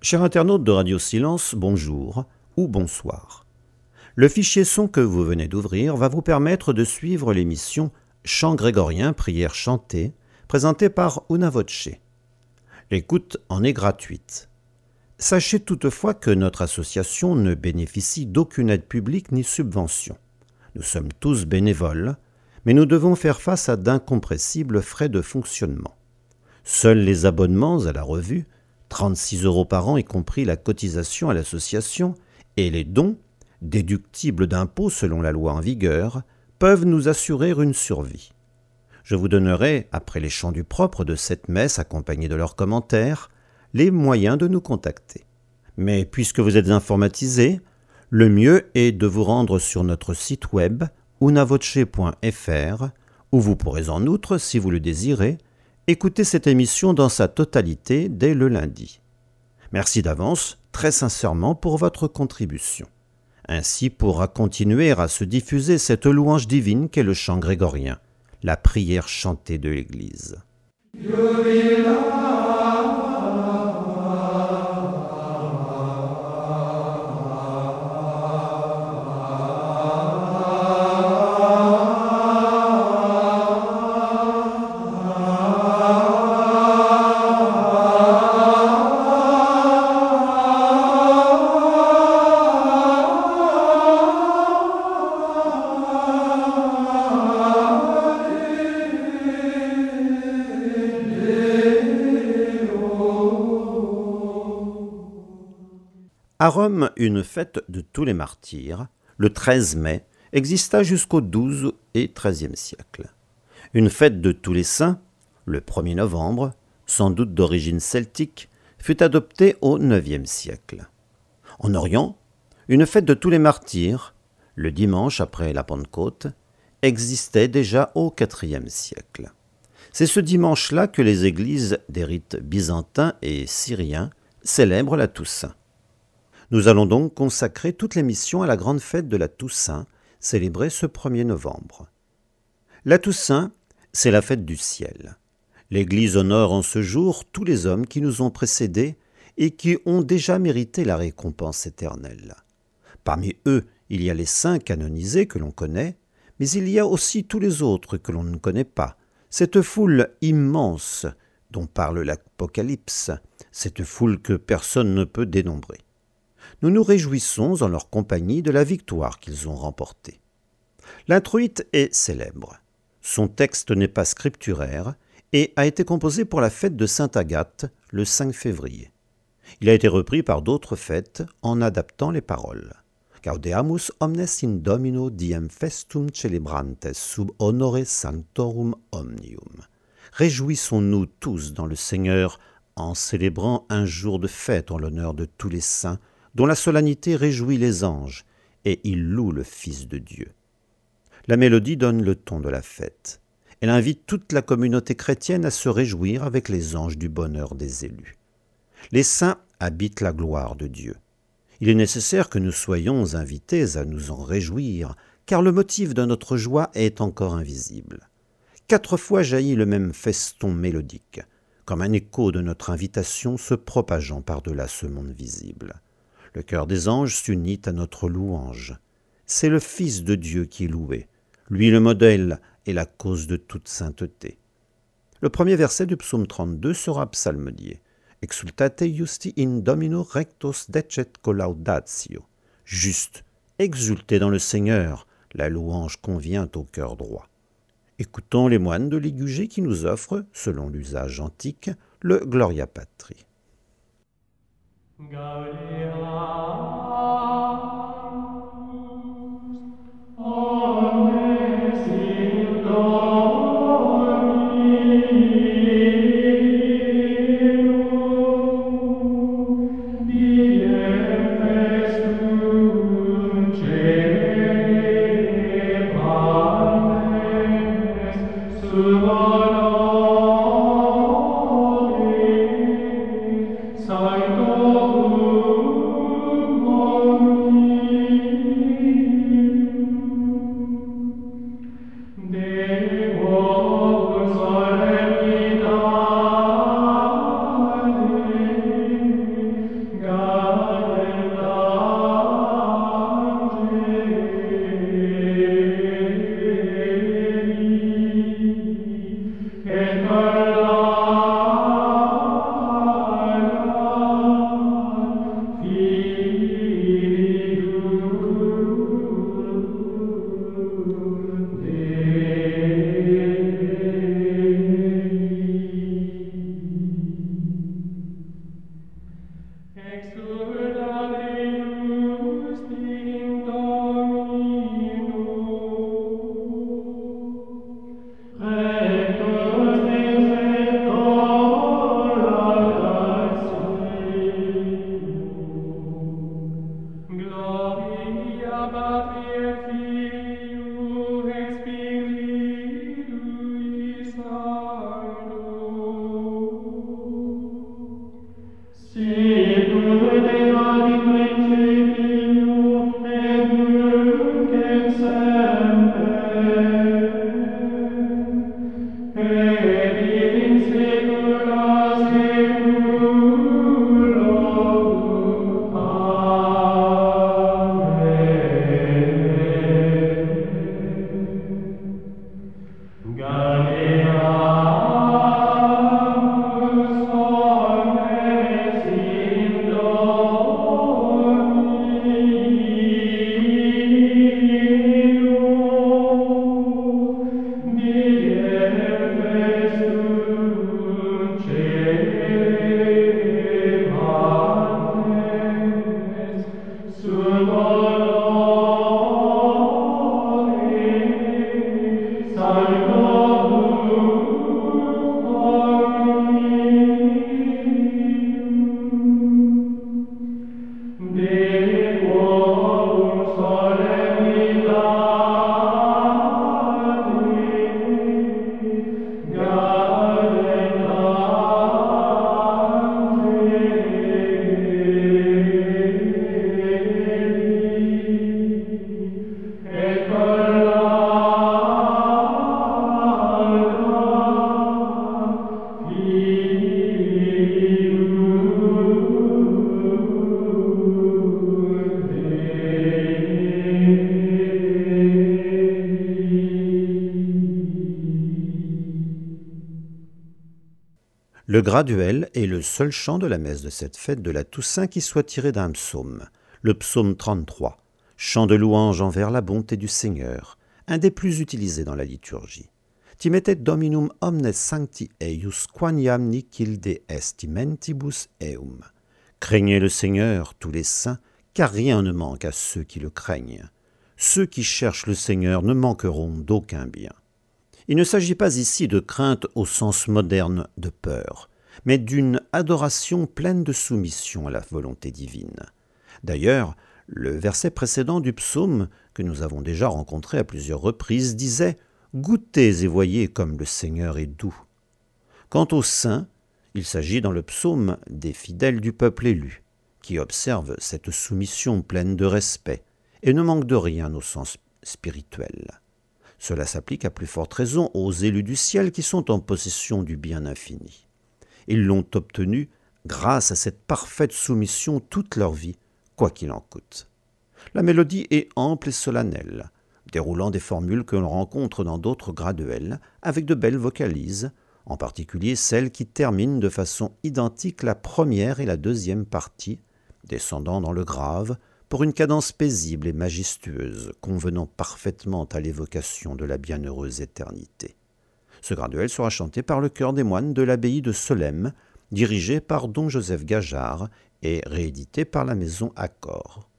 Chers internautes de Radio Silence, bonjour ou bonsoir. Le fichier son que vous venez d'ouvrir va vous permettre de suivre l'émission Chant grégorien, prière chantée, présentée par Una Voce. L'écoute en est gratuite. Sachez toutefois que notre association ne bénéficie d'aucune aide publique ni subvention. Nous sommes tous bénévoles, mais nous devons faire face à d'incompressibles frais de fonctionnement. Seuls les abonnements à la revue, 36 € par an y compris la cotisation à l'association, et les dons, déductibles d'impôts selon la loi en vigueur, peuvent nous assurer une survie. Je vous donnerai, après les chants du propre de cette messe accompagnés de leurs commentaires, les moyens de nous contacter. Mais puisque vous êtes informatisés, le mieux est de vous rendre sur notre site web unavoce.fr où vous pourrez en outre, si vous le désirez, écoutez cette émission dans sa totalité dès le lundi. Merci d'avance, très sincèrement, pour votre contribution. Ainsi pourra continuer à se diffuser cette louange divine qu'est le chant grégorien, la prière chantée de l'Église. À Rome, une fête de tous les martyrs, le 13 mai, exista jusqu'au XII et XIIIe siècle. Une fête de tous les saints, le 1er novembre, sans doute d'origine celtique, fut adoptée au IXe siècle. En Orient, une fête de tous les martyrs, le dimanche après la Pentecôte, existait déjà au IVe siècle. C'est ce dimanche-là que les églises des rites byzantins et syriens célèbrent la Toussaint. Nous allons donc consacrer toute l'émission à la grande fête de la Toussaint, célébrée ce 1er novembre. La Toussaint, c'est la fête du ciel. L'Église honore en ce jour tous les hommes qui nous ont précédés et qui ont déjà mérité la récompense éternelle. Parmi eux, il y a les saints canonisés que l'on connaît, mais il y a aussi tous les autres que l'on ne connaît pas. Cette foule immense dont parle l'Apocalypse, cette foule que personne ne peut dénombrer. Nous nous réjouissons en leur compagnie de la victoire qu'ils ont remportée. L'introïte est célèbre. Son texte n'est pas scripturaire et a été composé pour la fête de Sainte Agathe le 5 février. Il a été repris par d'autres fêtes en adaptant les paroles. Gaudeamus omnes in Domino diem festum celebrantes sub honore sanctorum omnium. Réjouissons-nous tous dans le Seigneur en célébrant un jour de fête en l'honneur de tous les saints, dont la solennité réjouit les anges, et ils louent le Fils de Dieu. La mélodie donne le ton de la fête. Elle invite toute la communauté chrétienne à se réjouir avec les anges du bonheur des élus. Les saints habitent la gloire de Dieu. Il est nécessaire que nous soyons invités à nous en réjouir, car le motif de notre joie est encore invisible. 4 fois jaillit le même feston mélodique, comme un écho de notre invitation se propageant par-delà ce monde visible. Le chœur des anges s'unit à notre louange. C'est le Fils de Dieu qui est loué, lui le modèle et la cause de toute sainteté. Le premier verset du psaume 32 sera psalmodié. Exultate justi in Domino rectos decet collaudatio. Juste, exultez dans le Seigneur, la louange convient au cœur droit. Écoutons les moines de Ligugé qui nous offrent, selon l'usage antique, le Gloria Patri. Le graduel est le seul chant de la messe de cette fête de la Toussaint qui soit tiré d'un psaume, le psaume 33, chant de louange envers la bonté du Seigneur, un des plus utilisés dans la liturgie. Timete Dominum omnes sancti eius quaniam nicil de estimentibus eum. Craignez le Seigneur, tous les saints, car rien ne manque à ceux qui le craignent. Ceux qui cherchent le Seigneur ne manqueront d'aucun bien. Il ne s'agit pas ici de crainte au sens moderne de peur, mais d'une adoration pleine de soumission à la volonté divine. D'ailleurs, le verset précédent du psaume, que nous avons déjà rencontré à plusieurs reprises, disait « Goûtez et voyez comme le Seigneur est doux ». Quant aux saints, il s'agit dans le psaume des fidèles du peuple élu, qui observent cette soumission pleine de respect et ne manquent de rien au sens spirituel. Cela s'applique à plus forte raison aux élus du ciel qui sont en possession du bien infini. Ils l'ont obtenu grâce à cette parfaite soumission toute leur vie, quoi qu'il en coûte. La mélodie est ample et solennelle, déroulant des formules que l'on rencontre dans d'autres graduels, avec de belles vocalises, en particulier celles qui terminent de façon identique la première et la deuxième partie, descendant dans le grave, pour une cadence paisible et majestueuse, convenant parfaitement à l'évocation de la bienheureuse éternité. Ce graduel sera chanté par le chœur des moines de l'abbaye de Solesmes, dirigé par don Joseph Gajard et réédité par la maison Accor.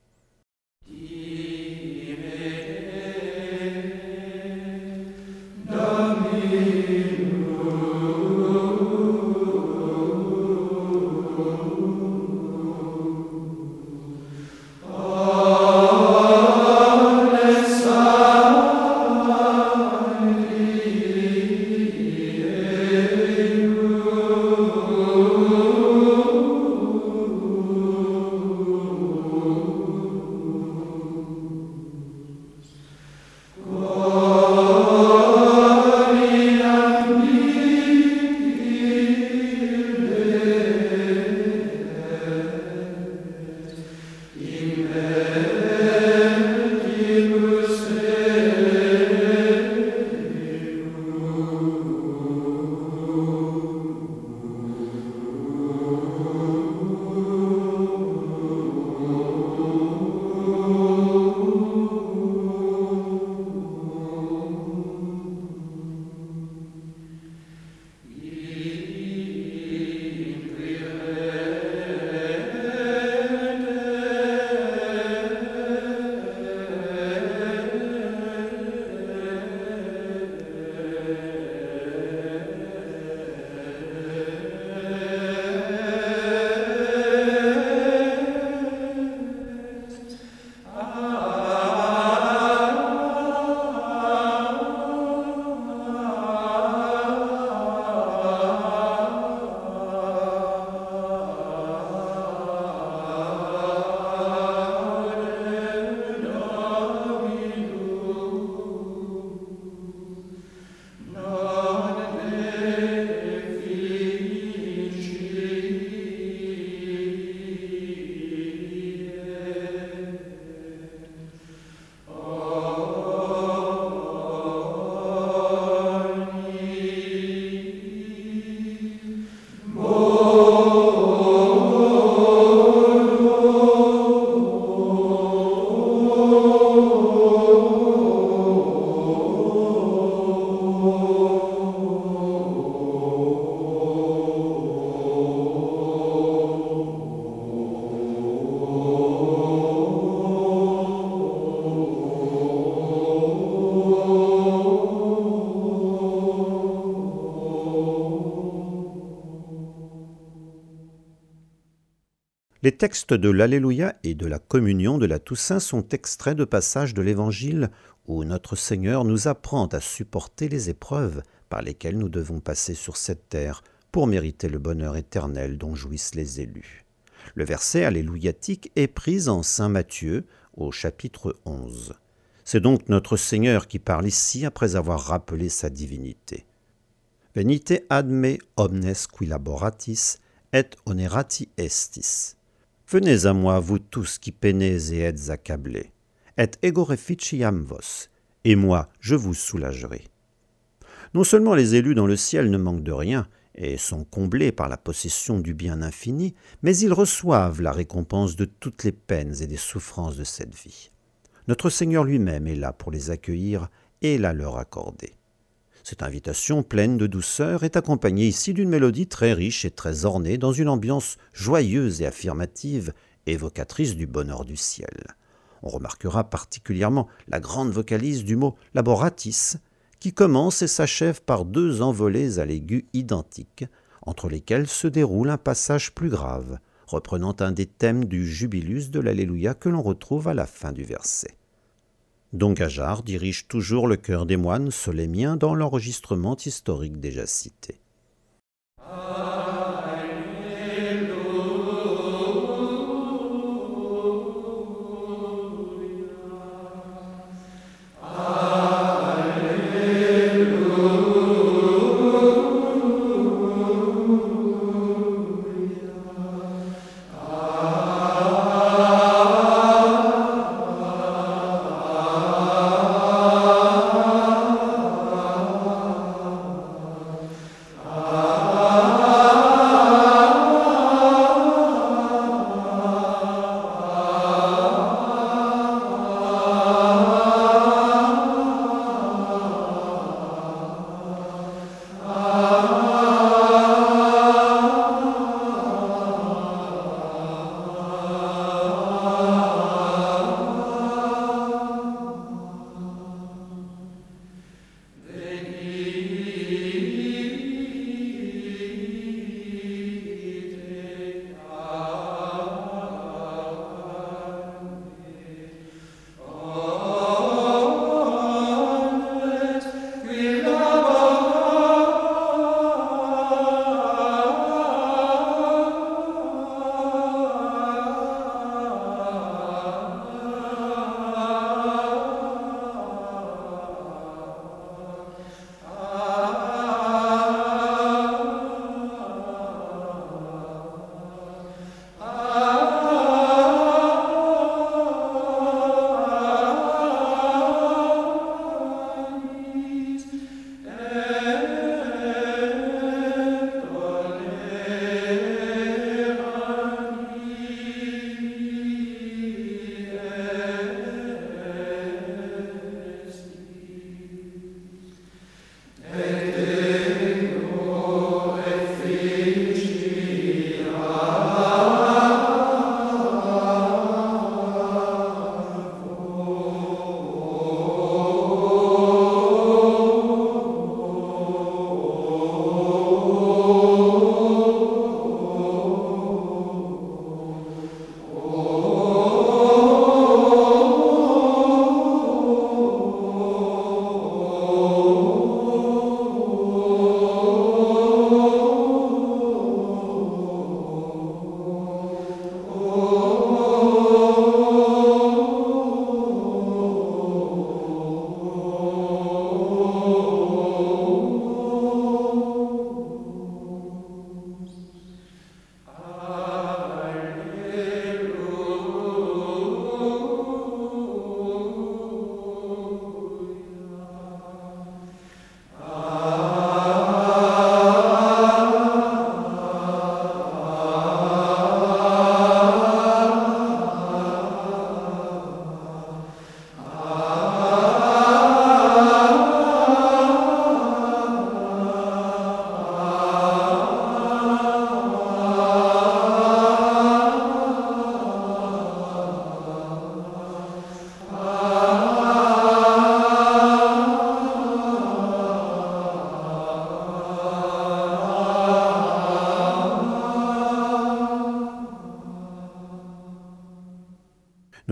Les textes de l'Alléluia et de la communion de la Toussaint sont extraits de passages de l'Évangile où notre Seigneur nous apprend à supporter les épreuves par lesquelles nous devons passer sur cette terre pour mériter le bonheur éternel dont jouissent les élus. Le verset alléluiatique est pris en Saint Matthieu au chapitre 11. C'est donc notre Seigneur qui parle ici après avoir rappelé sa divinité. Venite ad me omnes qui laboratis et onerati estis. Venez à moi, vous tous qui peinez et êtes accablés. Et ego reficiam vos. Et moi, je vous soulagerai. Non seulement les élus dans le ciel ne manquent de rien et sont comblés par la possession du bien infini, mais ils reçoivent la récompense de toutes les peines et des souffrances de cette vie. Notre Seigneur lui-même est là pour les accueillir et la leur accorder. Cette invitation pleine de douceur est accompagnée ici d'une mélodie très riche et très ornée dans une ambiance joyeuse et affirmative, évocatrice du bonheur du ciel. On remarquera particulièrement la grande vocalise du mot « laboratis » qui commence et s'achève par deux envolées à l'aigu identiques, entre lesquelles se déroule un passage plus grave, reprenant un des thèmes du jubilus de l'Alléluia que l'on retrouve à la fin du verset. Don Gajar dirige toujours le chœur des moines solémiens dans l'enregistrement historique déjà cité.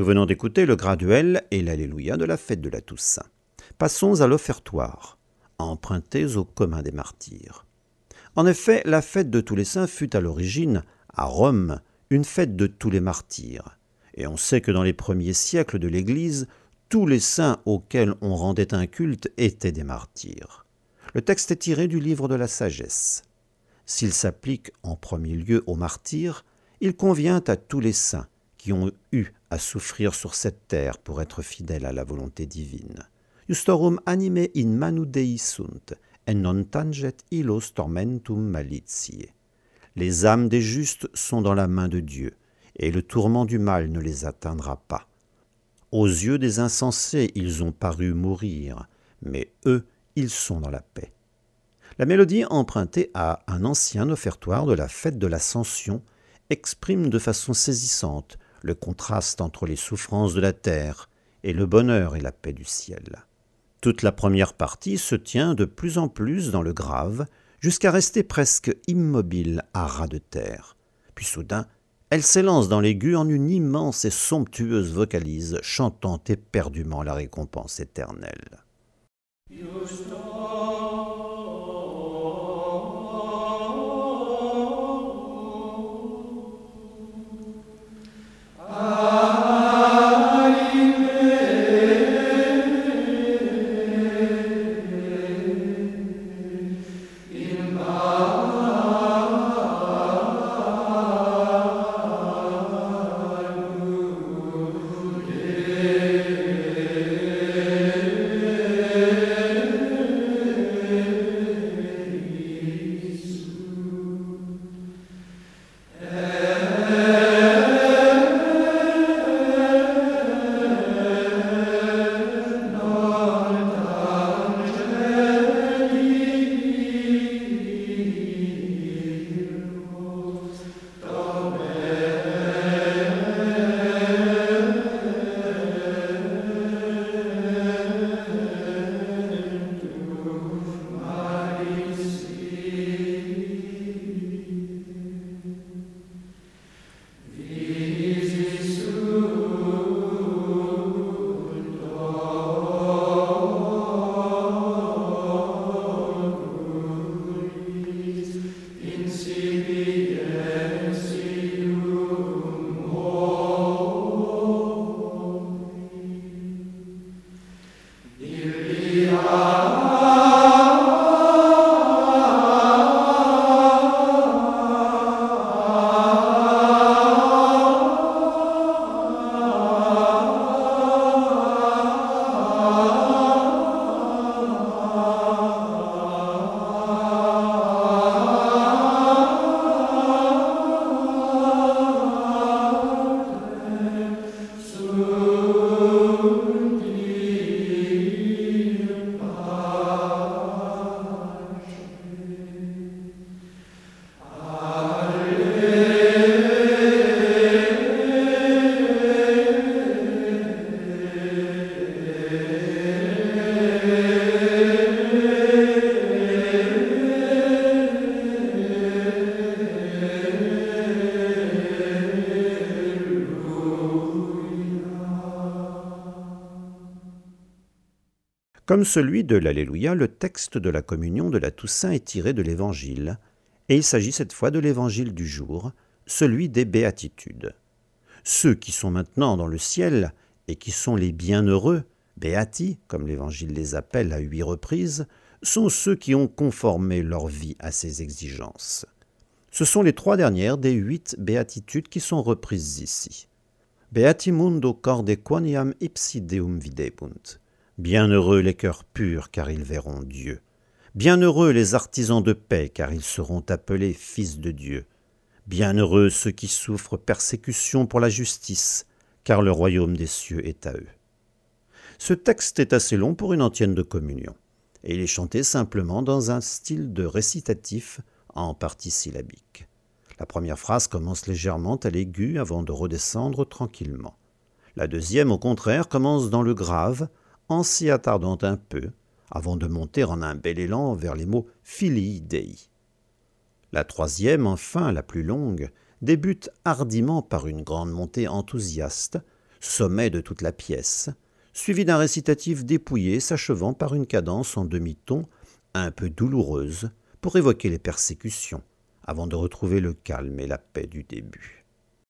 venons d'écouter le graduel et l'Alléluia de la fête de la Toussaint. Passons à l'offertoire, empruntés au commun des martyrs. En effet, la fête de tous les saints fut à l'origine, à Rome, une fête de tous les martyrs. Et on sait que dans les premiers siècles de l'Église, tous les saints auxquels on rendait un culte étaient des martyrs. Le texte est tiré du livre de la sagesse. S'il s'applique en premier lieu aux martyrs, il convient à tous les saints qui ont eu à souffrir sur cette terre pour être fidèles à la volonté divine. Justorum anime in manu Dei sunt, et non tanget illos tormentum malitiae. Les âmes des justes sont dans la main de Dieu, et le tourment du mal ne les atteindra pas. Aux yeux des insensés, ils ont paru mourir, mais eux, ils sont dans la paix. La mélodie empruntée à un ancien offertoire de la fête de l'Ascension exprime de façon saisissante le contraste entre les souffrances de la terre et le bonheur et la paix du ciel. Toute la première partie se tient de plus en plus dans le grave, jusqu'à rester presque immobile à ras de terre. Puis soudain, elle s'élance dans l'aigu en une immense et somptueuse vocalise, chantant éperdument la récompense éternelle. Comme celui de l'Alléluia, le texte de la communion de la Toussaint est tiré de l'Évangile, et il s'agit cette fois de l'Évangile du jour, celui des béatitudes. Ceux qui sont maintenant dans le ciel et qui sont les bienheureux, béati, comme l'Évangile les appelle à 8 reprises, sont ceux qui ont conformé leur vie à ces exigences. Ce sont les 3 dernières des 8 béatitudes qui sont reprises ici. Beatimundo corde quoniam ipsi Deum videbunt. Bienheureux les cœurs purs, car ils verront Dieu. Bienheureux les artisans de paix, car ils seront appelés fils de Dieu. Bienheureux ceux qui souffrent persécution pour la justice, car le royaume des cieux est à eux. Ce texte est assez long pour une antienne de communion, et il est chanté simplement dans un style de récitatif en partie syllabique. La première phrase commence légèrement à l'aigu avant de redescendre tranquillement. La deuxième, au contraire, commence dans le grave, en s'y attardant un peu, avant de monter en un bel élan vers les mots « Filii Dei ». La troisième, enfin la plus longue, débute hardiment par une grande montée enthousiaste, sommet de toute la pièce, suivi d'un récitatif dépouillé s'achevant par une cadence en demi-ton un peu douloureuse pour évoquer les persécutions, avant de retrouver le calme et la paix du début.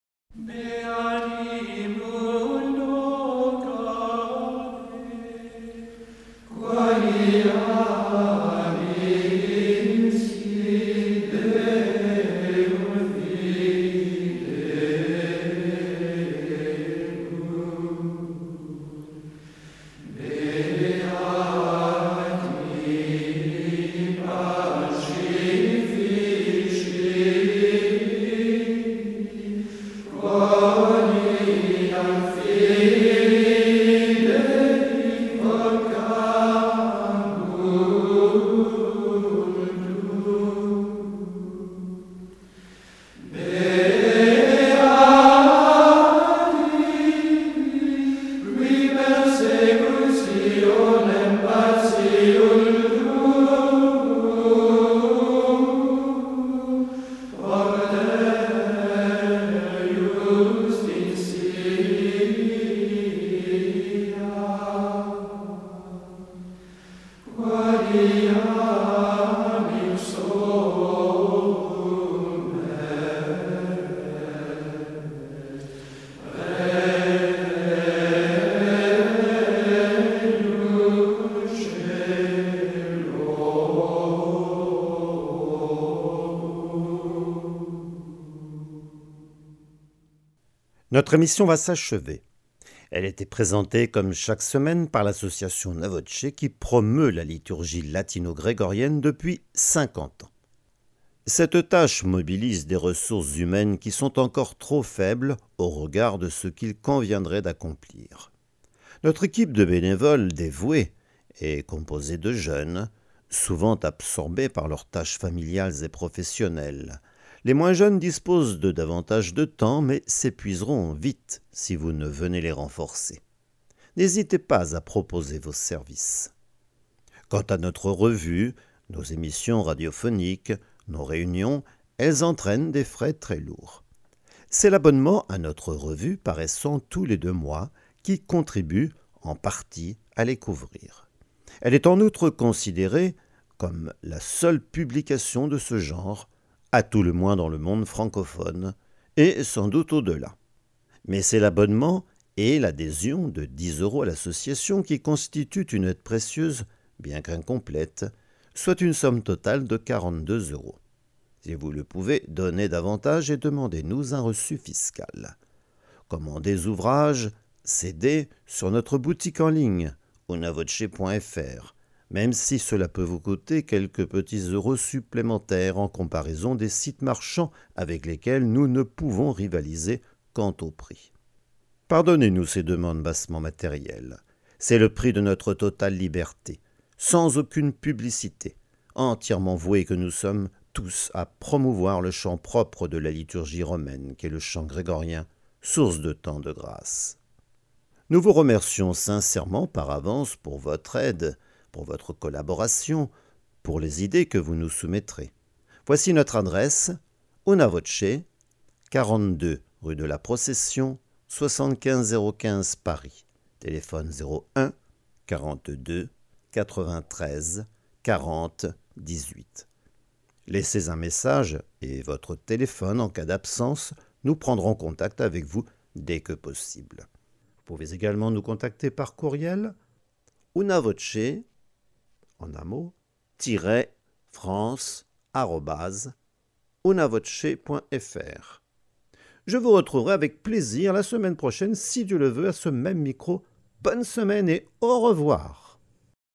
Notre émission va s'achever. Elle était présentée comme chaque semaine par l'association Navoce qui promeut la liturgie latino-grégorienne depuis 50 ans. Cette tâche mobilise des ressources humaines qui sont encore trop faibles au regard de ce qu'il conviendrait d'accomplir. Notre équipe de bénévoles dévoués est composée de jeunes, souvent absorbés par leurs tâches familiales et professionnelles. Les moins jeunes disposent de davantage de temps, mais s'épuiseront vite si vous ne venez les renforcer. N'hésitez pas à proposer vos services. Quant à notre revue, nos émissions radiophoniques, nos réunions, elles entraînent des frais très lourds. C'est l'abonnement à notre revue paraissant tous les 2 mois qui contribue en partie à les couvrir. Elle est en outre considérée comme la seule publication de ce genre, à tout le moins dans le monde francophone, et sans doute au-delà. Mais c'est l'abonnement et l'adhésion de 10 € à l'association qui constituent une aide précieuse, bien qu'incomplète, soit une somme totale de 42 €. Si vous le pouvez, donnez davantage et demandez-nous un reçu fiscal. Commandez ouvrages, CD sur notre boutique en ligne, unavoce.fr, même si cela peut vous coûter quelques petits euros supplémentaires en comparaison des sites marchands avec lesquels nous ne pouvons rivaliser quant au prix. Pardonnez-nous ces demandes bassement matérielles. C'est le prix de notre totale liberté, sans aucune publicité, entièrement voués que nous sommes tous à promouvoir le chant propre de la liturgie romaine qu'est le chant grégorien, source de tant de grâce. Nous vous remercions sincèrement par avance pour votre aide, pour votre collaboration, pour les idées que vous nous soumettrez. Voici notre adresse, Unavoce, 42 rue de la Procession, 75 015 Paris. Téléphone 01 42 93 40 18. Laissez un message et votre téléphone en cas d'absence. Nous prendrons contact avec vous dès que possible. Vous pouvez également nous contacter par courriel unavoce, en un mot, _france@unavoce.fr. Je vous retrouverai avec plaisir la semaine prochaine, si Dieu le veut, à ce même micro. Bonne semaine et au revoir.